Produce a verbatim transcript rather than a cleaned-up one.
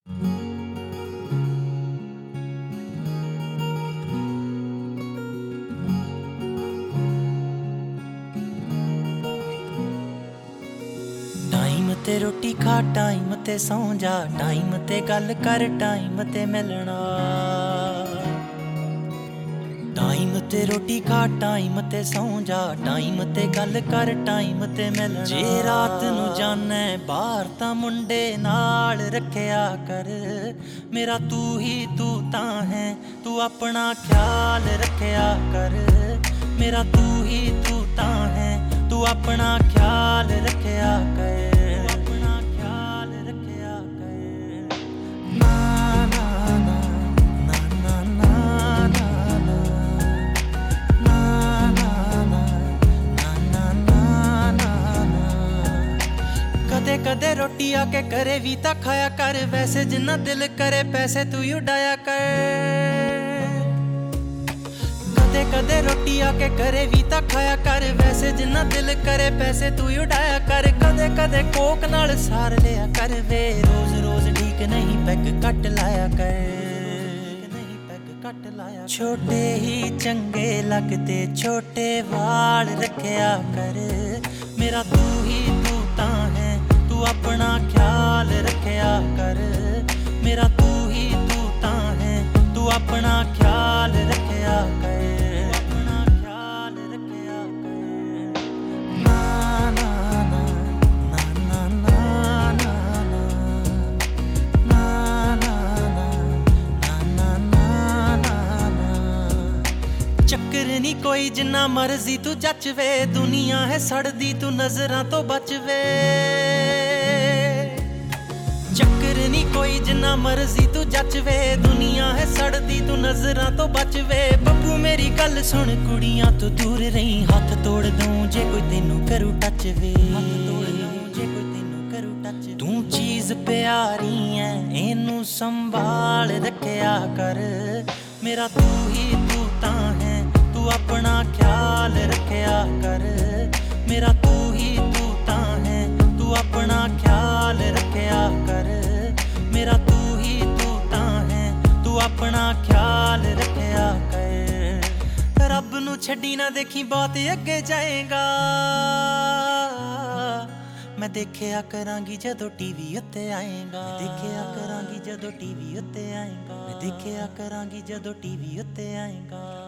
Time ते रोटी खा time ते सौ जा टाइम ते गल कर टाइम ते मिलना टाइम ते रोटी खा टाइम ते सौ जा टाइम ते गल कर टाइम ते मिलना जे रात नू जाने बाहर तां मुंडे नाल रखिया कर मेरा तू ही तू तां है तू अपना ख्याल रखिया कर मेरा तू ही तू तां है तू अपना ख्याल रखिया कर अपना ख्याल रखिया कर ना ना ना ना ना ना ना ना ना ना ना ना कदे कदे रोटी आके करे भी ता खाया कर वैसे जिन्ना दिल करे पैसे तू उड़ाया कर कदे कदे रोटी आके करे भी ता खाया कर वैसे जिन्ना दिल करे पैसे तू उड़ाया कर कदे कदे कोक नाल सार लिया कर वे रोज रोज ठीक नहीं पैग कट लाया कर नहीं पैग कट लाया छोटे ही चंगे लगते छोटे वाल रखिया कर मेरा तू ही तू तां है तू अपना ख्याल रखिया कर मेरा तू ही तू तां है तू अपना ख्याल रखिया कर चक्कर नी कोई जिन्ना मर्जी तू जचवे दुनिया है सड़दी तू नजरां तो बचवे चक्कर नी कोई जिन्ना मर्जी तू जचवे दुनिया है सड़दी तू नजरां तो बचवे बब्बू मेरी गल सुन कुड़ियां तू दूर रही हाथ तोड़ दूं जे कोई तेनू करू टच वे हाथ तोड़ दूं जे कोई तेनू करू टच तू चीज प्यारी है एनू संभाल रखिया कर मेरा तू ही तू तां है तू अपना ख्याल रखिया कर मेरा तू ही तू तां है तू अपना ख्याल रखिया कर मेरा तू ही तू तां है तू अपना ख्याल रखिया कर रब नू छड्डी ना देखी बहुत अगे जाएगा मैं देखिया करांगी जदों टीवी उत्ते आएगा देखिया करांगी जदों टीवी उत्ते आएगा मैं देखिया करांगी जदों टीवी उत्ते आएगा।